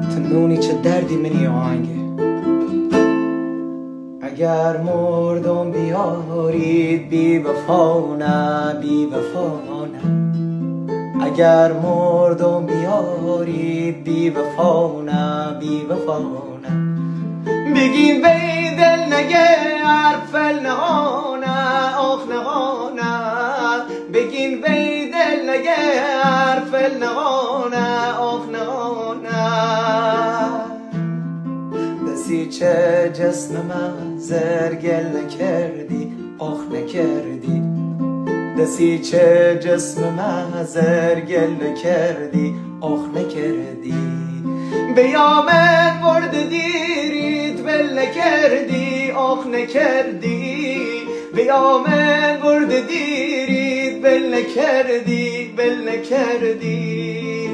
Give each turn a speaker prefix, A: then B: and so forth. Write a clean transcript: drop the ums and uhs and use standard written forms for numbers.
A: تنونی چه دردی منی آهنگه. اگر مردم بیارید بی وفا نه، بی وفا نه. اگر مردم بیارید بی وفا نه، بی وفا نه. بگین بی دل نگه حرف نهانه، آخ نهانه. بگین بی دل نگه حرف نهانه، آخ نهانه. دستی چه جسم من زرگل نکردی، آخ نکردی. دستی چه جسم من زرگل نکردی، آخ نکردی. بیامن برد دیرید بل نکردی، آخ نکردی. بیامن برد دیرید بل نکردی، بل نکردی.